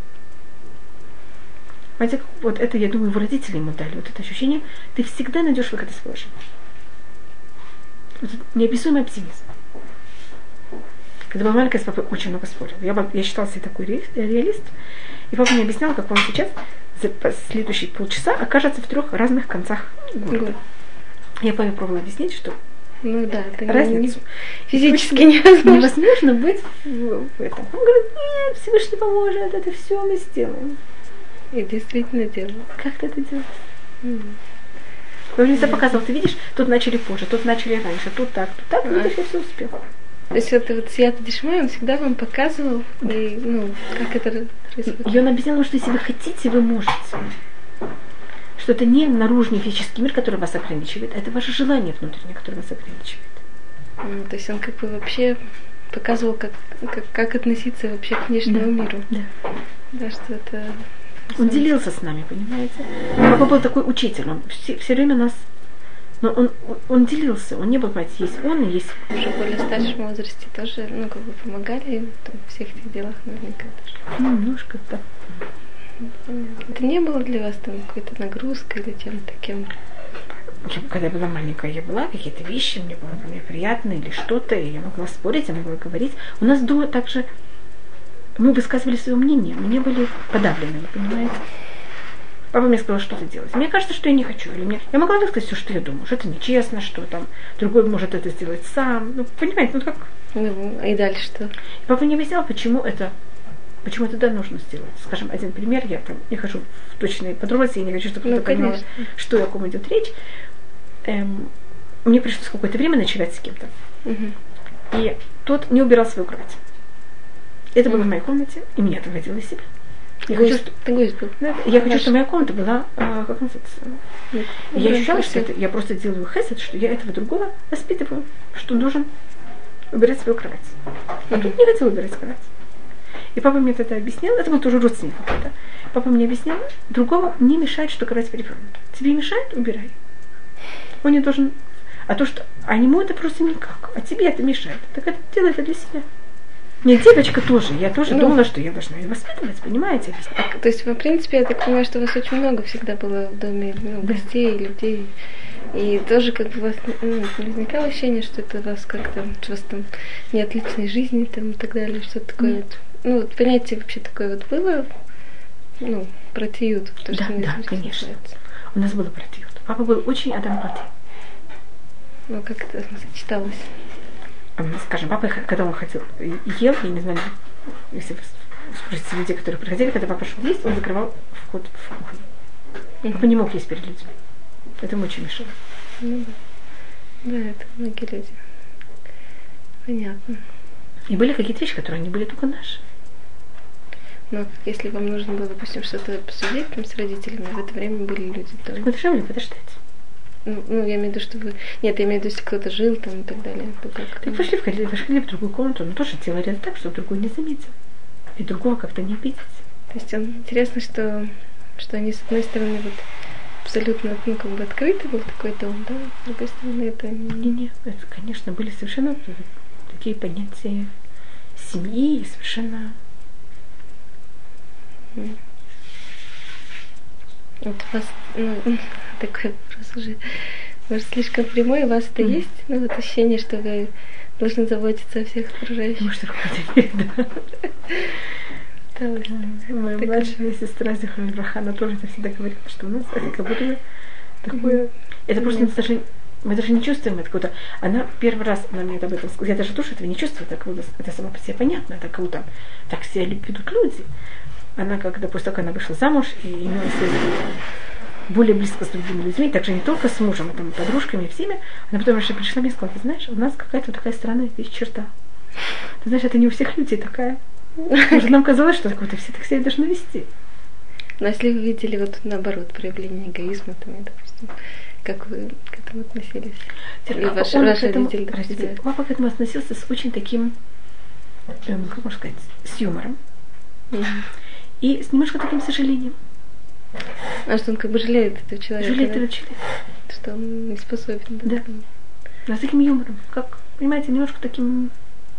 Понимаете, вот это, я думаю, его родители ему дали, вот это ощущение, ты всегда найдешь выход из положения. Вот это неописуемый оптимизм. Когда была маленькая, с папой очень много спорил. Я считала себя такой реалист. И папа мне объяснял, как он сейчас за следующие полчаса окажется в 3 разных концах города. Я папе пробовала объяснить, что это разницу физически невозможно быть в этом. Он говорит, нет, Всевышний поможет, это все мы сделаем. И действительно делал. Как ты это делаешь? Он мне показывал, ты видишь, тут начали позже, тут начали раньше, тут так, видишь, я все успела. То есть это вот Сията Дишмай, он всегда вам показывал, как это происходит. И он объяснял, что если вы хотите, вы можете. Что это не наружный физический мир, который вас ограничивает, а это ваше желание внутреннее, которое вас ограничивает. То есть он как бы вообще показывал, как относиться вообще к внешнему миру. Да, что это... Он делился с нами, понимаете? Папа был такой учитель, он все время нас... Но он делился, он не был, понимаете, есть он и есть... Уже в более старшем возрасте тоже, как бы помогали в всех этих делах наверняка тоже. Немножко, да. Это не было для вас там какой-то нагрузкой или чем-то таким? Когда я была маленькая, я была, какие-то вещи мне было приятно или что-то, и я могла спорить, я могла говорить. У нас дома также мы высказывали свое мнение, мы не были подавлены, вы понимаете? Папа мне сказал, что-то делать. Мне кажется, что я не хочу. Я могла высказать все, что я думаю, что это нечестно, что там другой может это сделать сам. Понимаете, как? И дальше что? И папа мне объяснял, почему это да, нужно сделать. Скажем, один пример, я там не хожу в точные подробности, я не хочу, чтобы кто-то понимал, что о ком идет речь. Мне пришлось какое-то время ночевать с кем-то. И тот не убирал свою кровать. Это было в моей комнате, и меня это вводило из себя. Я хочу, что... Ты гость был. Да, я хочу, чтобы моя комната была, как называется, я ощущала, что это, я просто делаю хесед, что я этого другого воспитываю, что он должен убирать свою кровать. А тут не хотел убирать кровать. И папа мне это объяснял, это был тоже родственник какой-то. Папа мне объяснял, другого не мешает, что кровать перевернута. Тебе мешает, убирай. Он не должен... А ему это просто никак. А тебе это мешает. Так это делай это для себя. Нет, девочка тоже. Я тоже думала, что я должна ее воспитывать, понимаете? То есть, в принципе, я так понимаю, что у вас очень много всегда было в доме гостей, людей. И тоже как бы у вас не возникало ощущение, что это у вас как-то, что у вас там нет личной жизни там, и так далее, что-то такое вот. Ну, вот понятие вообще такое вот было, про тиют. Да, конечно. У нас было про тиют. Папа был очень адам пати. Ну, как это сочеталось? Скажем, папа, когда он ходил, ел, я не знаю, если вы спросите людей, которые приходили, когда папа шел есть, он закрывал вход в кухню. Папа не мог есть перед людьми. Это ему очень мешало. Ну да. Да, это многие люди. Понятно. И были какие-то вещи, которые не были только наши. Но если вам нужно было, допустим, что-то обсудить там с родителями, в это время были люди дома. Вы должны были подождать. Ну, я имею в виду, что вы... Нет, я имею в виду, если кто-то жил там и так далее. То как так вошли в другую комнату, но тоже делали это так, чтобы другой не заметил. И другого как-то не обидеть. То есть интересно, что они, с одной стороны, вот абсолютно, как бы открытый был такой дом, да? С другой стороны, это... Не, это, конечно, были совершенно такие понятия семьи и совершенно... Вот у вас, такой вопрос уже, может, слишком прямой, у вас это есть? Ну, вот ощущение, что вы должны заботиться о всех окружающих. Может, в какой-то мере, да. Моя младшая сестра, Зихрон Браха, она тоже это всегда говорит, что у нас это как будто бы такое... Это просто мы даже не чувствуем это как-то. Она первый раз она мне об этом сказала. Я даже тоже этого не чувствую, так это само по себе понятно, это как будто так себя ведут люди. Она, когда после того, как она вышла замуж и имела связь более близко с другими людьми, также не только с мужем, а там, подружками и всеми, она потом еще пришла мне и сказала, ты знаешь, у нас какая-то вот такая странная есть черта. Ты знаешь, это не у всех людей такая. Может, нам казалось, что как-то все так себя должны вести. Но если вы видели вот наоборот проявление эгоизма, там, допустим, как вы к этому относились? Или ваши родители? Папа к этому относился с очень таким, как можно сказать, с юмором. И с немножко таким сожалением. А что он как бы жалеет этого человека? Жалеет этого человека. Что он не способен. Да. Но с таким юмором. Как, понимаете, немножко таким...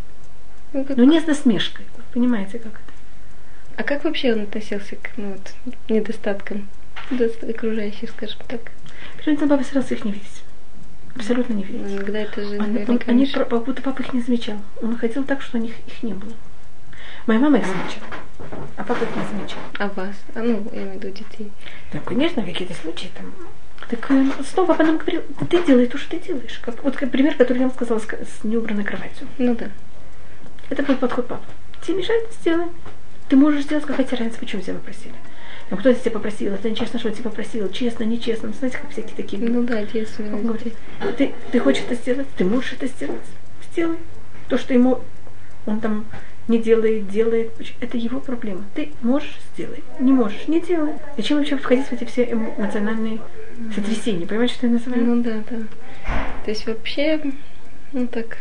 Но не с насмешкой. Понимаете, как это? А как вообще он относился к недостаткам окружающих, скажем так? Первым папа старался их не видеть. Абсолютно не видеть. Иногда это же как будто папа их не замечал. Он ходил так, что у них их не было. Моя мама их замечала, а папа их не замечал. А вас? Я имею в виду детей. Да, конечно, какие-то случаи там. Так снова папа нам говорил, да ты делай то, что ты делаешь. Вот как пример, который я вам сказала с неубранной кроватью. Ну да. Это был подход папы. Тебе мешает, сделай. Ты можешь сделать, какая тебе разница, почему тебя попросили. Но кто тебя попросил, это нечестно, что тебя попросил, честно, нечестно. Знаете, как всякие такие. Ну да, ответственно. Ты хочешь это сделать, ты можешь это сделать. Сделай. То, что ему он там не делает, делает. Это его проблема. Ты можешь сделать, не можешь, не делай. Зачем вообще входить в эти все эмоциональные сотрясения? Понимаете, что я называю? Ну да. То есть вообще, так,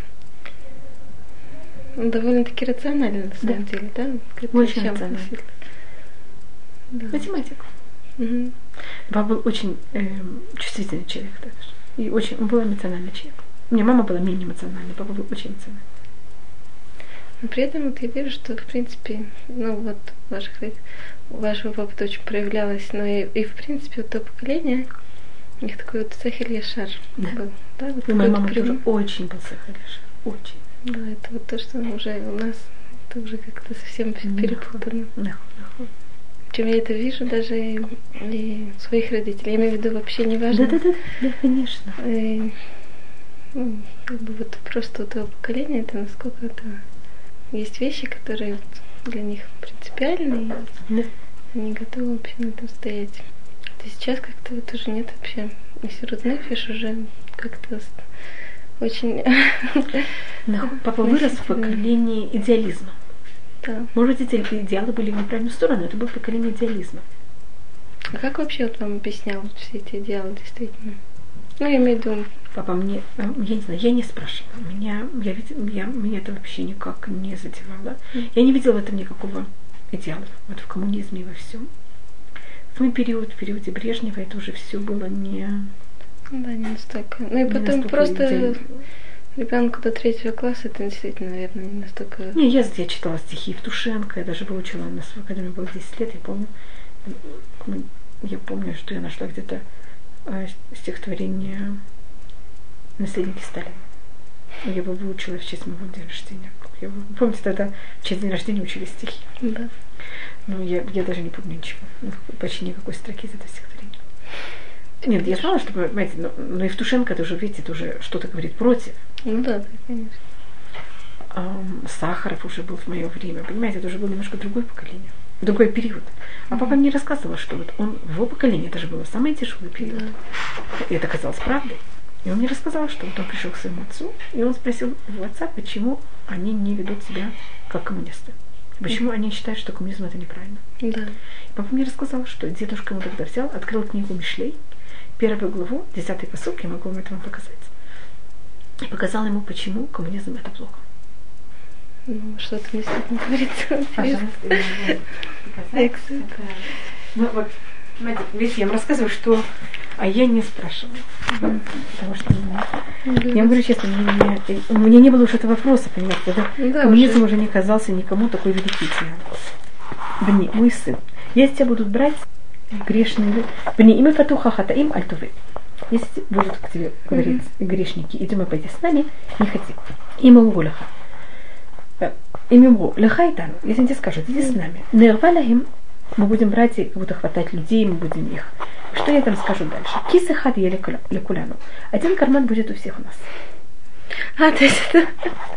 довольно-таки рационально на самом деле, да? Очень рационально. Да. Математик. Угу. Папа был очень чувствительный человек также. И он был эмоциональный человек. У меня мама была менее эмоциональной, папа был очень эмоциональный. Но при этом я вижу, что в принципе, вашего опыта очень проявлялось, но и в принципе то поколение, у них такой вот сахель яшар был. Да, вот и моя мама тоже очень был сахель яшар. Очень. Да, это вот то, что уже у нас это уже как-то совсем перепутано. Причем я это вижу даже и своих родителей. Я имею в виду вообще не важно. Да, конечно. Как бы вот просто у того поколения, это насколько это есть вещи, которые вот для них принципиальны, и они готовы вообще на этом стоять. То сейчас как-то вот уже нет вообще. Если родных вещь уже как-то очень... Папа вырос в поколении идеализма. Да. Может быть, эти идеалы были в неправильную сторону, это было поколение идеализма. А как вообще вот вам объяснял все эти идеалы действительно? Ну, я имею в виду... Папа мне, я не знаю, я не спрашивала. Меня это вообще никак не задевало. Я не видела в этом никакого идеала. Вот в коммунизме и во всем. В мой период, в периоде Брежнева, это уже все было не... Да, не настолько. Ну и потом просто ребенку до 3 класса, это действительно, наверное, не настолько... Не, я читала стихи Евтушенко, я даже выучила у нас в академии было 10 лет, я помню, что я нашла где-то стихотворение «Наследники Сталина». Я его выучила в честь моего дня рождения. Помните, тогда в честь дня рождения учили стихи? Да. Ну, я даже не помню ничего, почти никакой строки из этого стихотворения. Нет, я знала, что, понимаете, но Евтушенко, это уже, видите, это уже что-то говорит против. Ну да, конечно. Сахаров уже был в мое время, понимаете, это уже было немножко другое поколение, другой период. А папа мне рассказывал, что вот он в его поколении, это же был самый тяжелый период. Да. И это казалось правдой. И он мне рассказал, что вот он пришел к своему отцу, и он спросил его отца, почему они не ведут себя как коммунисты. Почему они считают, что коммунизм это неправильно. Да. И папа мне рассказал, что дедушка ему тогда взял, открыл книгу Мишлей, 1 главу, 10 посылки, я могу вам это вам показать. И показал ему, почему коммунизм это плохо. Ну, что-то мне с этим говорится. Пожалуйста, ну вот, видите, я вам рассказываю, что... А я не спрашивала. Потому что я вам говорю честно, у меня не было уже этого вопроса, понимаете, когда коммунизм уже не казался никому такой великий идеал. Бни, мой сын, если тебя будут брать грешные... Бни, имя Фатуха Хатаим Альтувы. Если будут к тебе говорить грешники, идем и пойти с нами, не хоти. Имя Уголаха. Имя Леха и Тану. Если они тебе скажут, иди с нами. Нервалахим, мы будем брать и как будто хватать людей, мы будем их. Что я там скажу дальше? Кисы хат ели лекуляну. Один карман будет у всех у нас. То есть это...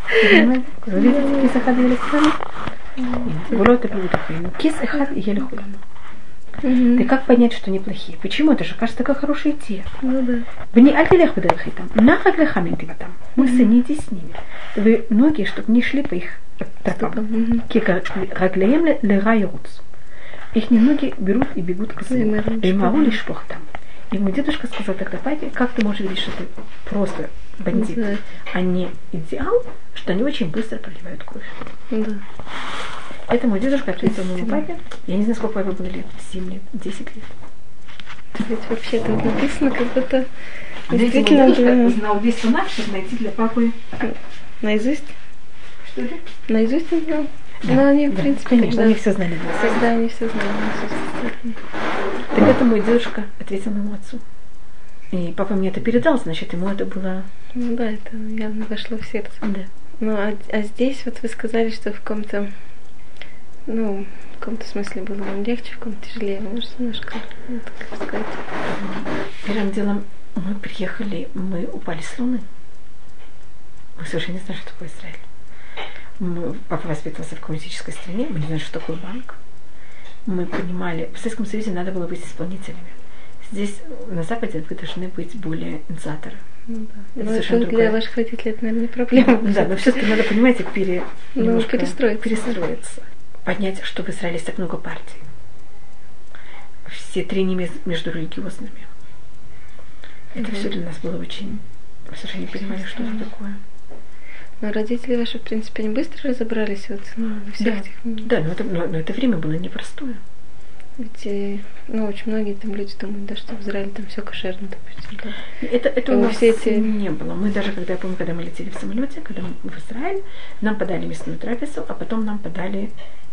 Вы видите, кисы хат ели лекуляну? Гулот и приводухаину. Кисы хат ели лекуляну. Ты как понять, что они плохие? Почему? Это же кажется такая хорошая идея. Ну да. Бни альтелех бедалхи там. Нахак лехаминти ватам. Мы не с ними. Вы ноги, чтобы не шли по их тропам. Кика раглеем лерайруц. Их ноги берут и бегут к злу. И могу лишь плохо там. И мой дедушка сказал тогда папе, как ты можешь видеть, что ты просто бандит, а не идеал, что они очень быстро проливают кровь. Да. Это мой дедушка ответил моему папе. Я не знаю, сколько папе было лет. 7 лет, 10 лет. Ведь вообще там написано, как будто действительно мой дедушка знал весь сонах, чтобы найти для папы. Наизусть? Что это? Наизусть он знал? Да, но они, в принципе, конечно, они все знали. Да, они все знали. Так это мой дедушка ответил моему отцу. И папа мне это передал, значит, ему это было... Ну да, это явно вошло в сердце. Да. Ну, а здесь вот вы сказали, что в каком-то, в каком-то смысле было вам легче, в каком-то тяжелее. Вы можете немножко, как сказать? Первым делом мы приехали, мы упали с Луны. Мы совершенно не знали, что такое Израиль. Папа воспитывался в коммунистической стране, мы не знали, что такое банк. Мы понимали, в Советском Союзе надо было быть исполнителями. Здесь, на Западе, вы должны быть более инициаторы. Ну да. Это для ваших родителей это, наверное, не проблема. Да, но все-таки надо, понимаете, перестроиться. Поднять, что в Израиле есть так много партий. Все трения между религиозными. Это все для нас было очень... Мы совершенно не понимали, что это такое. Но родители ваши, в принципе, они быстро разобрались во всех этих... Да, но это время было непростое. Ведь, очень многие там люди думают, да, что в Израиле там все кошерно, допустим. Да. Это у нас все эти... не было. Мы даже, я помню, когда мы летели в самолете, когда мы в Израиль, нам подали мясную трапезу, а потом нам подали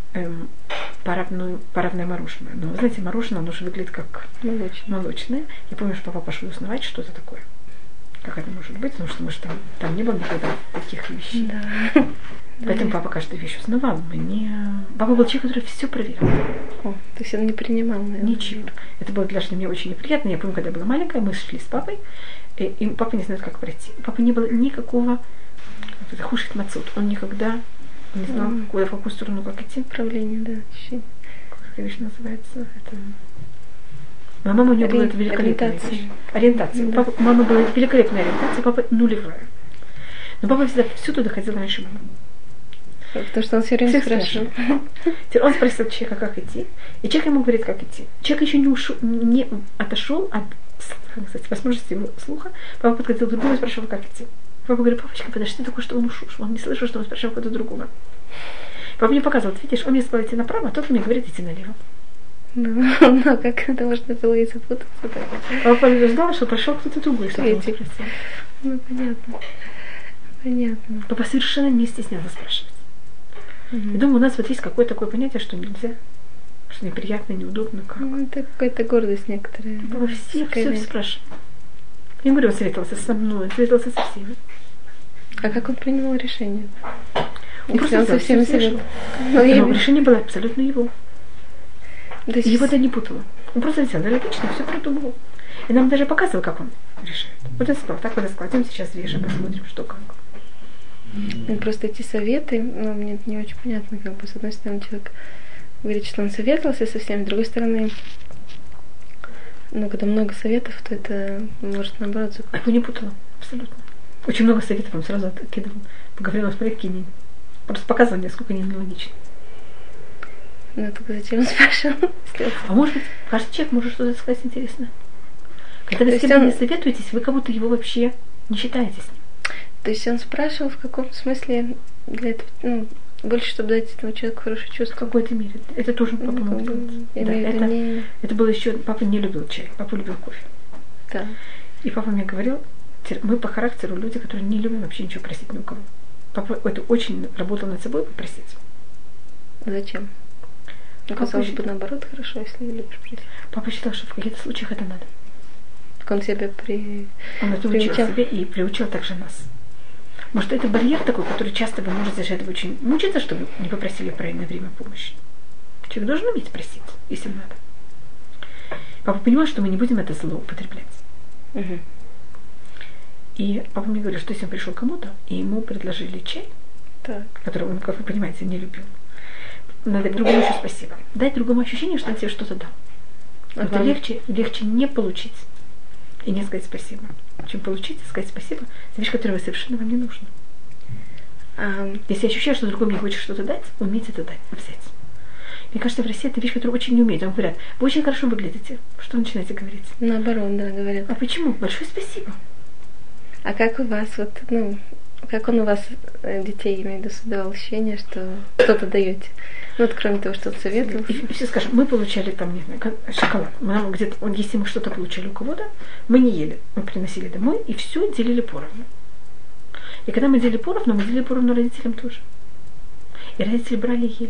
паровное мороженое. Но, вы знаете, мороженое, оно же выглядит как молочное. Я помню, что папа пошел узнавать, что это такое. Как это может быть, потому что мы же там не было никогда таких вещей. Да. Поэтому папа каждую вещь узнавал. Папа был человек, который все проверил. То есть он не принимал, наверное. Ничего. Это было для меня очень неприятно. Я помню, когда я была маленькая, мы шли с папой, и папа не знает, как пройти. У папы не было никакого хушит мацут. Он никогда не знал, куда, в какую сторону, как идти. Управление, да. Как эта вещь называется? Это... Мама у нее была великолепная вещь. Ориентация. Да. Мама была великолепная ориентация, папа нулевая. Но папа всегда всюду доходил раньше мамы. Потому что он все время спрашивал. Он спросил человека, как идти, и человек ему говорит, как идти. Человек еще не отошел от, кстати, возможности его слуха. Папа подходил к другому и спрашивал, как идти. Папа говорит, папочка, подожди, такое, что он ушел. Он не слышал, что он спрашивал кого-то другого. Папа мне показывал, видишь, он мне сказал идти направо, а тот мне говорит идти налево. Ну, как это можно было и запутаться так? Папа ждал, что пошел кто-то другой, что он спросил. Ну, понятно. Папа совершенно не стеснялся спрашивать. Я думаю, у нас вот есть какое-то такое понятие, что нельзя, что неприятно, неудобно. Как? Ну, это какая-то гордость некоторая. Папа все спрашивает. Я говорю, он советовался со мной, советовался со всеми. А как он принимал решение? Он просто со всеми советовал. Но решение было абсолютно его. Его это не путало. Он просто взял, логично, все продумывал. И нам даже показывал, как он решает. Вот я сказала, так вот складем сейчас вещи, посмотрим, что как. Просто эти советы, ну, мне это не очень понятно, как бы, с одной стороны, человек говорит, что он советовался со всеми, с другой стороны, ну, когда много советов, то это может, наоборот, запутать. Его не путало, абсолютно. Очень много советов он сразу откидывал. Поговорил, смотри, какие они. Просто показывал, насколько они нелогичны. Ну, только зачем он спрашивал? А может быть, каждый человек может что-то сказать интересное. Когда вы с кем-то не советуетесь, вы как будто его вообще не считаете с ним. То есть он спрашивал в каком смысле для этого, ну, больше, чтобы дать этому человеку хорошее чувство? В какой-то мере. Это тоже папа мог делать. Это было еще... Папа не любил чай, папа любил кофе. Да. И папа мне говорил, мы по характеру люди, которые не любим вообще ничего просить ни у кого. Папа это очень работал над собой попросить. Зачем? Казалось бы, наоборот, хорошо, если не любишь просить. Папа считал, что в каких-то случаях это надо. Так он себя Он это учил себе и приучил также нас. Может, это барьер такой, который часто вы можете из этого очень мучиться, чтобы не попросили в правильное время помощи. Человек должен уметь просить, если надо. Папа понимал, что мы не будем это злоупотреблять. Угу. И папа мне говорил, что если он пришел к кому-то, и ему предложили чай, который он, как вы понимаете, не любил, надо другому еще спасибо. Дать другому ощущение, что он тебе что-то дал. Это легче не получить и не сказать спасибо, чем получить и сказать спасибо за вещь, которая совершенно вам не нужна. Если я ощущаю, что другой мне хочет что-то дать, уметь это дать, взять. Мне кажется, в России это вещь, которую очень не умеют. Вам говорят, вы очень хорошо выглядите. Что вы начинаете говорить? Наоборот, да, говорят. А почему? Большое спасибо. А как у вас, вот, ну, как он у вас, детей, имеет в виду, создавал ощущение, что что-то даете? Ну, вот кроме того, что он советовал. И все скажем, мы получали там, не знаю, шоколад. Мы где-то, если мы что-то получали у кого-то, мы не ели. Мы приносили домой и все делили поровну. И когда мы делили поровну родителям тоже. И родители брали и ели.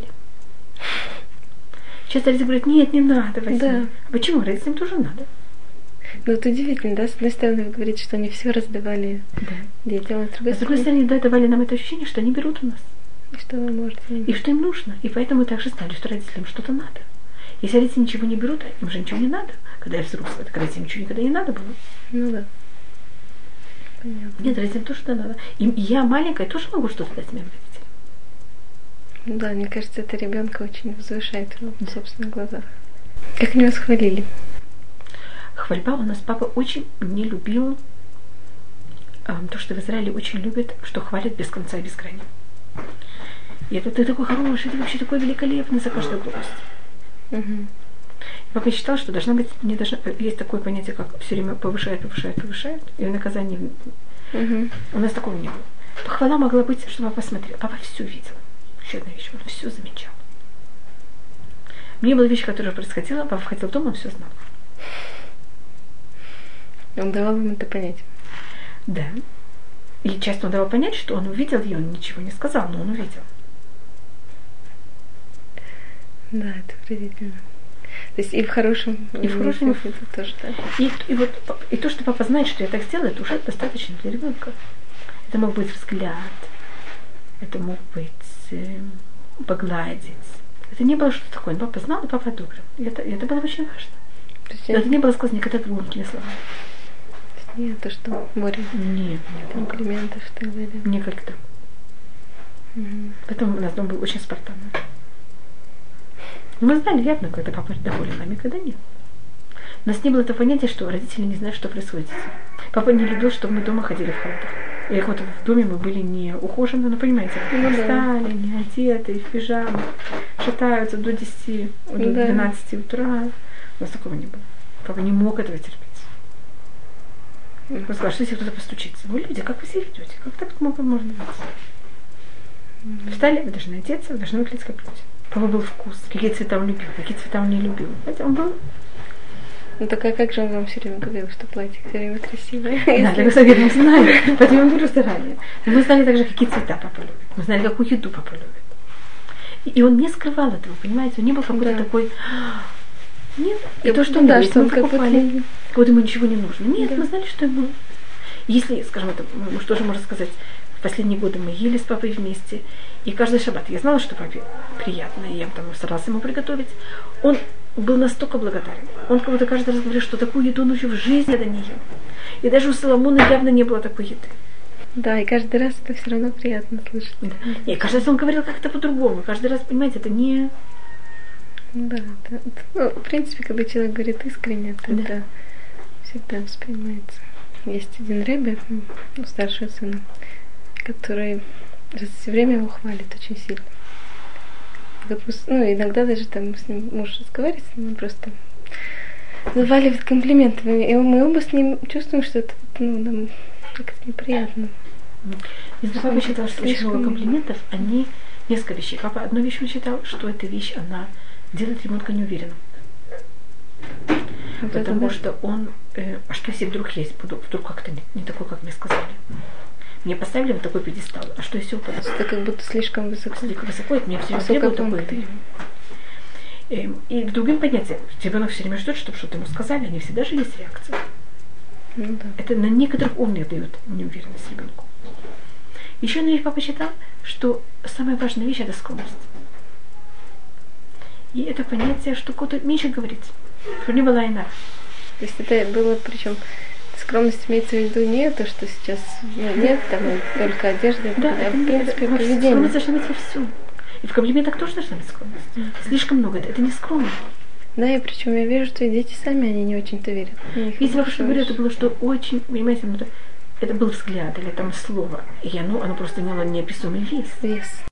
Часто родители говорят, нет, не надо возьми. Да. А почему? Родителям тоже надо. Ну, это удивительно, да? С одной стороны, вы говорите, что они все раздавали детям, а с другой стороны, давали нам это ощущение, что они берут у нас. И что вы можете. И что им нужно. И поэтому мы также знали, что родителям что-то надо. Если родители ничего не берут, им же ничего не надо. Когда я взрослая, так родителям ничего никогда не надо было. Ну да. Понятно. Нет, родителям тоже надо. И я маленькая тоже могу что-то дать моим родителям. Ну да, мне кажется, это ребенка очень возвышает в собственных глазах. Как они вас хвалили? Хвальба у нас папа очень не любил то, что в Израиле очень любят, что хвалят без конца и без края. И это ты такой хороший, ты вообще такой великолепный за каждую глупость. Угу. Папа считал, что есть такое понятие, как все время повышает, и наказание. Угу. У нас такого не было. Похвала могла быть, что папа смотрел. Папа все видел. Еще одна вещь, он все замечал. Мне была вещь, которая происходила, папа входил в дом, он все знал. Он давал вам это понять? Да. И часто он давал понять, что он увидел ее, он ничего не сказал, но он увидел. Да, это поразительно. То есть и в хорошем, и в хорошем, это тоже, да. И то, что папа знает, что я так сделала, это уже достаточно для ребенка. Это мог быть взгляд, это мог быть погладить. Это не было что-то такое. Папа знал, и папа одобрил. И это было очень важно. Это не было сказано никогда громкими словами. Нет, то что море. Нет. Комплиментов и так далее. Никогда. Угу. Поэтому у нас дом был очень спартанный. Но мы знали явно, когда папа доволен нами, когда нет. У нас не было этого понятия, что родители не знают, что происходит. Папа не любил, чтобы мы дома ходили в халатах. Или вот в доме мы были не ухожены, но понимаете, встали, не одеты, в пижамах, шатаются до 10, до 12 утра. У нас такого не было. Папа не мог этого терпеть. Он сказал, что если кто-то постучится. Вы люди, как вы себя ведете? Как так можно быть? Встали, вы должны одеться, вы должны выглядеть как люди. Папа был вкус, какие цвета он любил, какие цвета он не любил. Знаете, он был... Ну так а как же он вам все время говорил, что платье все время красивое? Да, так совет мы знали, поэтому он говорил заранее. Мы знали также, какие цвета папа любит. Мы знали, какую еду папа любит. И он не скрывал этого, понимаете? Он не был какой-то такой... Нет, и то, что он да, говорит, что мы он покупали, вот ему ничего не нужно. Нет, мы знали, что ему... Если, скажем, это, мы что же можно сказать, в последние годы мы ели с папой вместе, и каждый шаббат я знала, что папе приятно, и я там старалась ему приготовить. Он был настолько благодарен. Он как будто каждый раз говорил, что такую еду он еще в жизни это не ел. И даже у Соломона явно не было такой еды. Да, и каждый раз это все равно приятно слышать. Да. И каждый раз он говорил как-то по-другому. Каждый раз, понимаете, это не... Да, ну, в принципе, когда человек говорит искренне, то это всегда воспринимается. Есть один ребе, старшего сына, который все время его хвалит очень сильно. Ну, иногда даже там с ним муж разговаривает, он просто заваливает комплиментами. И мы оба с ним чувствуем, что это нам как-то неприятно. Если папа считал, что очень много комплиментов, они несколько вещей. Папа одну вещь он считал, что эта вещь, она делает ребенка неуверенным. Потому что он, а что если вдруг есть, вдруг как-то не такой, как мне сказали. Мне поставили вот такой пьедестал, а что если упаду? Это как будто слишком высоко. Слишком высоко, это мне все время требует такой. И к другим понятиям, ребенок все время ждет, чтобы что-то ему сказали, они всегда же есть реакция. Ну, да. Это на некоторых уровнях дает неуверенность ребенку. Еще одна вещь папа считал, что самая важная вещь – это скромность. И это понятие, что кто-то меньше говорит. Не была иначе. То есть это было, причем скромность имеется в виду не то, что сейчас нет, там только одежда, да, а в принципе поведение. Скромность должна быть во всем. И в комплиментах тоже должна быть скромность. Слишком много, это не скромно. Да, и причем я вижу, что и дети сами, они не очень-то верят. Видите, я говорю, это было, что очень, понимаете, это был взгляд или там слово, и оно просто имело неописуемый вес.